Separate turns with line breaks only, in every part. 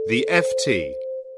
The FT.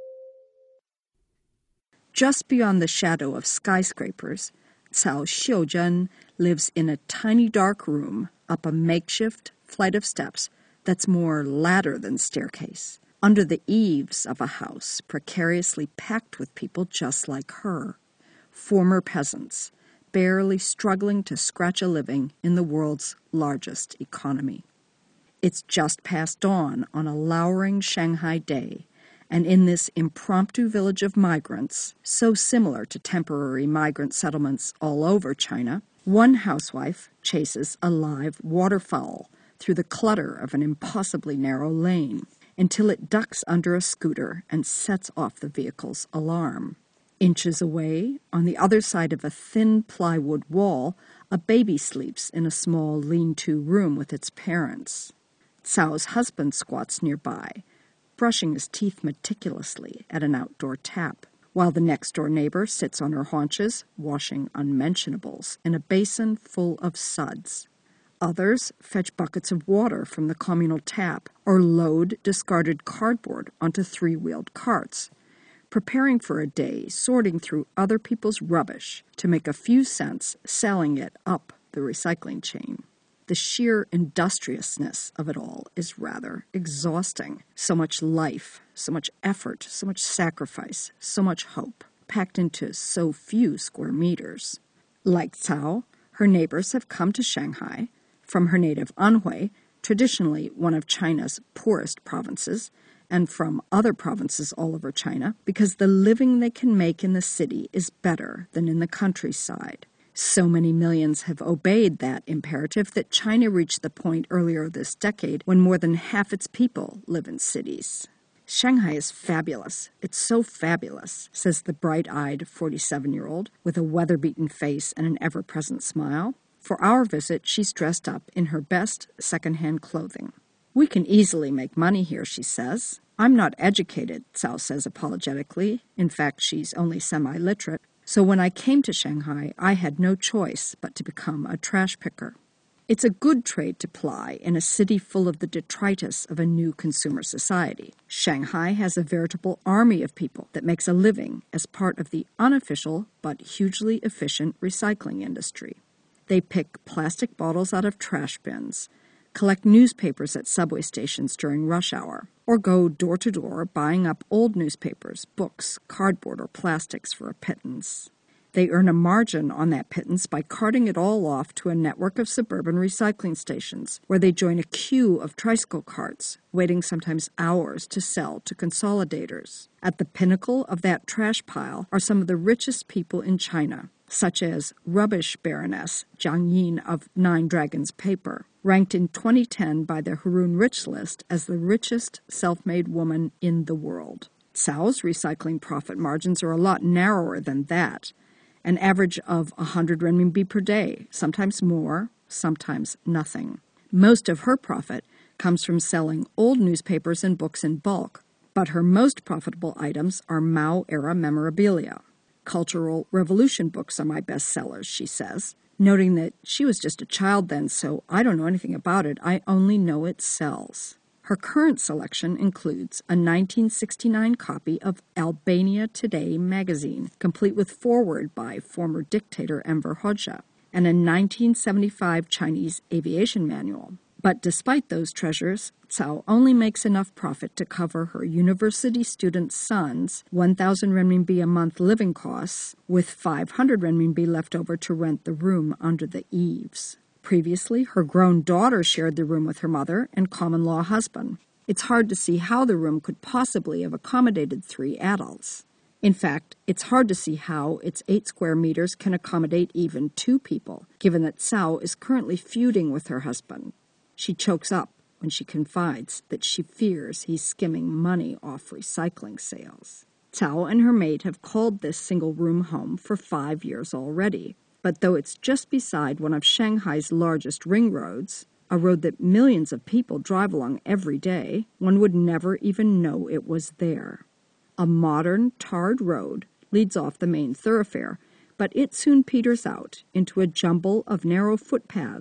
Just beyond the shadow of skyscrapers, Cao Xiuzhen lives in a tiny dark room up a makeshift flight of steps that's more ladder than staircase, under the eaves of a house precariously packed with people just like her, former peasants, barely struggling to scratch a living in the world's largest economy. It's just past dawn on a lowering Shanghai day, and in this impromptu village of migrants, so similar to temporary migrant settlements all over China, one housewife chases a live waterfowl through the clutter of an impossibly narrow lane until it ducks under a scooter and sets off the vehicle's alarm. Inches away, on the other side of a thin plywood wall, a baby sleeps in a small lean-to room with its parents. Cao's husband squats nearby, brushing his teeth meticulously at an outdoor tap, while the next-door neighbor sits on her haunches, washing unmentionables in a basin full of suds. Others fetch buckets of water from the communal tap or load discarded cardboard onto three-wheeled carts, preparing for a day sorting through other people's rubbish to make a few cents selling it up the recycling chain. The sheer industriousness of it all is rather exhausting. So much life, so much effort, so much sacrifice, so much hope, packed into so few square meters. Like Cao, her neighbors have come to Shanghai from her native Anhui, traditionally one of China's poorest provinces, and from other provinces all over China, because the living they can make in the city is better than in the countryside. So many millions have obeyed that imperative that China reached the point earlier this decade when more than half its people live in cities. Shanghai is fabulous. It's so fabulous, says the bright-eyed 47-year-old with a weather-beaten face and an ever-present smile. For our visit, she's dressed up in her best second-hand clothing. We can easily make money here, she says. I'm not educated, Cao says apologetically. In fact, she's only semi-literate. So when I came to Shanghai, I had no choice but to become a trash picker. It's a good trade to ply in a city full of the detritus of a new consumer society. Shanghai has a veritable army of people that makes a living as part of the unofficial but hugely efficient recycling industry. They pick plastic bottles out of trash bins, collect newspapers at subway stations during rush hour, or go door to door buying up old newspapers, books, cardboard, or plastics for a pittance. They earn a margin on that pittance by carting it all off to a network of suburban recycling stations, where they join a queue of tricycle carts, waiting sometimes hours to sell to consolidators. At the pinnacle of that trash pile are some of the richest people in China, such as rubbish baroness Jiang Yin of Nine Dragons Paper, ranked in 2010 by the Hurun Rich List as the richest self-made woman in the world. Cao's recycling profit margins are a lot narrower than that, an average of 100 renminbi per day, sometimes more, sometimes nothing. Most of her profit comes from selling old newspapers and books in bulk, but her most profitable items are Mao-era memorabilia. Cultural Revolution books are my best sellers, she says, noting that she was just a child then, so I don't know anything about it. I only know it sells. Her current selection includes a 1969 copy of Albania Today magazine, complete with foreword by former dictator Enver Hoxha, and a 1975 Chinese aviation manual. But despite those treasures, Cao only makes enough profit to cover her university student son's 1,000 renminbi a month living costs, with 500 renminbi left over to rent the room under the eaves. Previously, her grown daughter shared the room with her mother and common-law husband. It's hard to see how the room could possibly have accommodated 3 adults. In fact, it's hard to see how its 8 square meters can accommodate even 2 people, given that Cao is currently feuding with her husband. She chokes up when she confides that she fears he's skimming money off recycling sales. Cao and her maid have called this single-room home for 5 years already. But though it's just beside one of Shanghai's largest ring roads, a road that millions of people drive along every day, one would never even know it was there. A modern, tarred road leads off the main thoroughfare, but it soon peters out into a jumble of narrow footpaths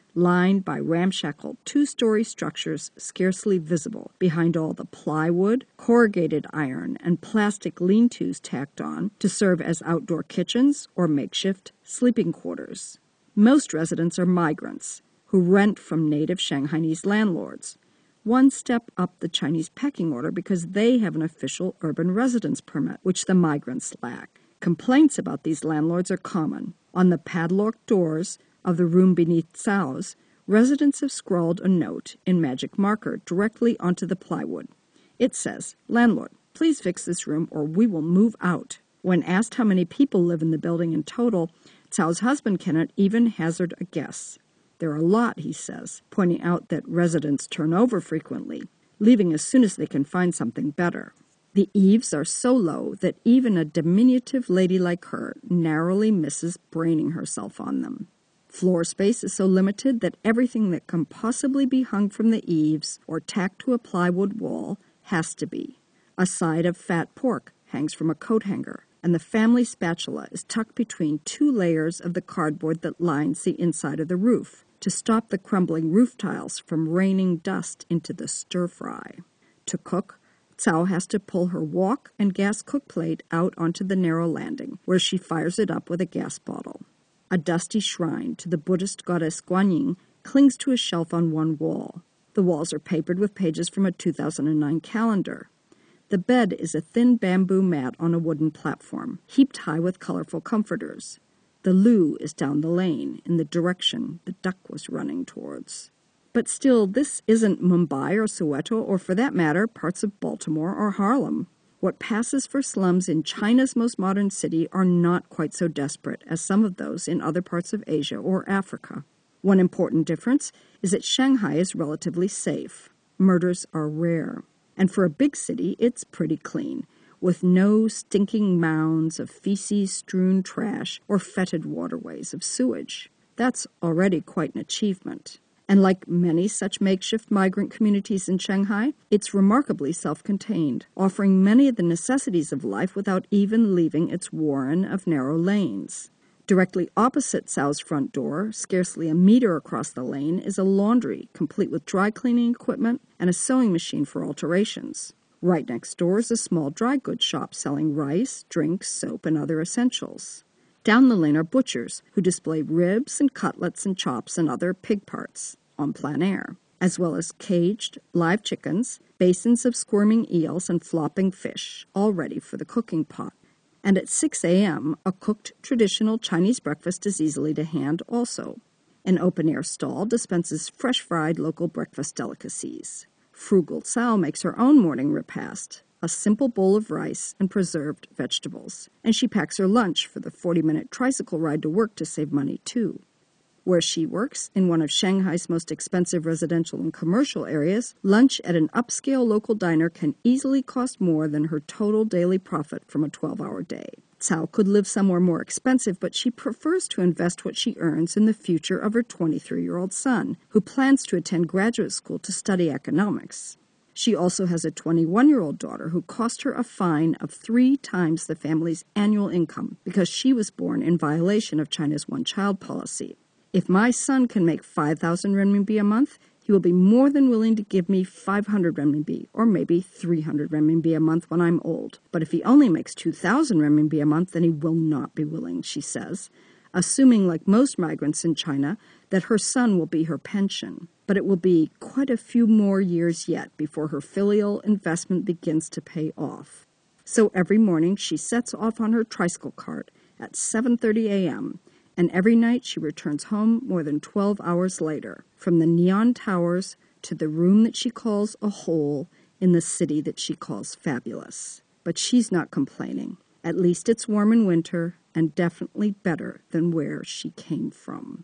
lined by ramshackle two-story structures scarcely visible behind all the plywood, corrugated iron, and plastic lean-tos tacked on to serve as outdoor kitchens or makeshift sleeping quarters. Most residents are migrants who rent from native Shanghainese landlords, one step up the Chinese pecking order because they have an official urban residence permit, which the migrants lack. Complaints about these landlords are common. On the padlocked doors of the room beneath Cao's, residents have scrawled a note in magic marker directly onto the plywood. It says, "Landlord, please fix this room or we will move out." When asked how many people live in the building in total, Cao's husband cannot even hazard a guess. There are a lot, he says, pointing out that residents turn over frequently, leaving as soon as they can find something better. The eaves are so low that even a diminutive lady like her narrowly misses braining herself on them. Floor space is so limited that everything that can possibly be hung from the eaves or tacked to a plywood wall has to be. A side of fat pork hangs from a coat hanger, and the family spatula is tucked between two layers of the cardboard that lines the inside of the roof to stop the crumbling roof tiles from raining dust into the stir-fry. To cook, Cao has to pull her wok and gas cook plate out onto the narrow landing, where she fires it up with a gas bottle. A dusty shrine to the Buddhist goddess Guanyin clings to a shelf on one wall. The walls are papered with pages from a 2009 calendar. The bed is a thin bamboo mat on a wooden platform, heaped high with colorful comforters. The loo is down the lane, in the direction the duck was running towards. But still, this isn't Mumbai or Soweto, or for that matter, parts of Baltimore or Harlem. What passes for slums in China's most modern city are not quite so desperate as some of those in other parts of Asia or Africa. One important difference is that Shanghai is relatively safe. Murders are rare. And for a big city, it's pretty clean, with no stinking mounds of feces-strewn trash or fetid waterways of sewage. That's already quite an achievement. And like many such makeshift migrant communities in Shanghai, it's remarkably self-contained, offering many of the necessities of life without even leaving its warren of narrow lanes. Directly opposite Cao's front door, scarcely a meter across the lane, is a laundry, complete with dry cleaning equipment and a sewing machine for alterations. Right next door is a small dry goods shop selling rice, drinks, soap, and other essentials. Down the lane are butchers who display ribs and cutlets and chops and other pig parts en plein air, as well as caged live chickens, basins of squirming eels, and flopping fish, all ready for the cooking pot. And at 6 a.m., a cooked traditional Chinese breakfast is easily to hand also. An open-air stall dispenses fresh-fried local breakfast delicacies. Frugal Cao makes her own morning repast, a simple bowl of rice and preserved vegetables. And she packs her lunch for the 40-minute tricycle ride to work to save money, too. Where she works, in one of Shanghai's most expensive residential and commercial areas, lunch at an upscale local diner can easily cost more than her total daily profit from a 12-hour day. Cao could live somewhere more expensive, but she prefers to invest what she earns in the future of her 23-year-old son, who plans to attend graduate school to study economics. She also has a 21-year-old daughter who cost her a fine of 3 times the family's annual income because she was born in violation of China's one-child policy. If my son can make 5,000 renminbi a month, he will be more than willing to give me 500 renminbi, or maybe 300 renminbi a month when I'm old. But if he only makes 2,000 renminbi a month, then he will not be willing, she says, assuming, like most migrants in China, that her son will be her pension. But it will be quite a few more years yet before her filial investment begins to pay off. So every morning she sets off on her tricycle cart at 7:30 a.m., and every night she returns home more than 12 hours later, from the neon towers to the room that she calls a hole in the city that she calls fabulous. But she's not complaining. At least it's warm in winter and definitely better than where she came from.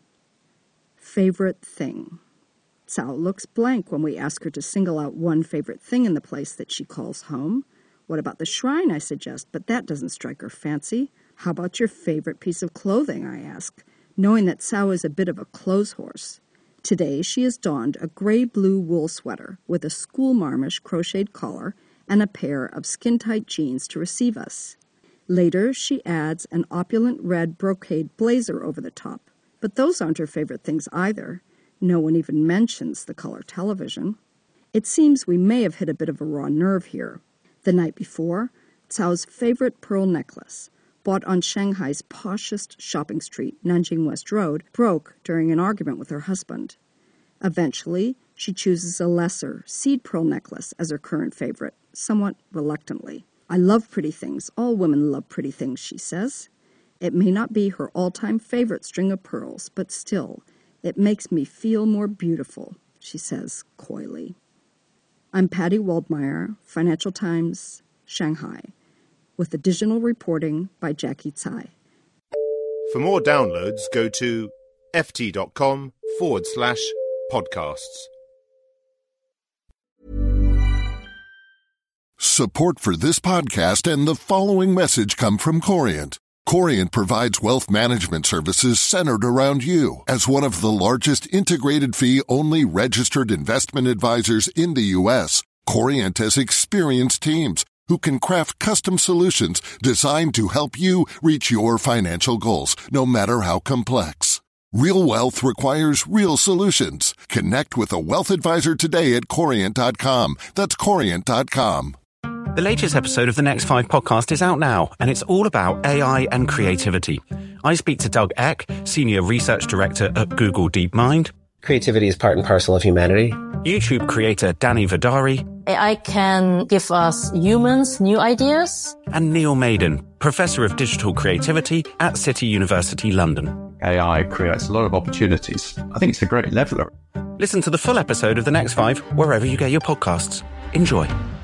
Favorite thing. Cao looks blank when we ask her to single out one favorite thing in the place that she calls home. What about the shrine, I suggest, but that doesn't strike her fancy. How about your favorite piece of clothing, I ask, knowing that Cao is a bit of a clothes horse. Today she has donned a gray-blue wool sweater with a school marmish crocheted collar and a pair of skin-tight jeans to receive us. Later she adds an opulent red brocade blazer over the top. But those aren't her favorite things either. No one even mentions the color television. It seems we may have hit a bit of a raw nerve here. The night before, Cao's favorite pearl necklace, bought on Shanghai's poshest shopping street, Nanjing West Road, broke during an argument with her husband. Eventually, she chooses a lesser seed pearl necklace as her current favorite, somewhat reluctantly. I love pretty things. All women love pretty things, she says. It may not be her all-time favorite string of pearls, but still, it makes me feel more beautiful, she says coyly. I'm Patty Waldmeyer, Financial Times, Shanghai, with additional reporting by Jackie Tsai.
For more downloads, go to ft.com/podcasts.
Support for this podcast and the following message come from Corient. Corient provides wealth management services centered around you. As one of the largest integrated fee-only registered investment advisors in the U.S., Corient has experienced teams who can craft custom solutions designed to help you reach your financial goals, no matter how complex. Real wealth requires real solutions. Connect with a wealth advisor today at Corient.com. That's Corient.com.
The latest episode of the Next 5 podcast is out now, and it's all about AI and creativity. I speak to Doug Eck, Senior Research Director at Google DeepMind.
Creativity is part and parcel of humanity.
YouTube creator Danny Vidari.
AI can give us humans new ideas.
And Neil Maiden, Professor of Digital Creativity at City University London.
AI creates a lot of opportunities. I think it's a great leveler.
Listen to the full episode of The Next 5 wherever you get your podcasts. Enjoy.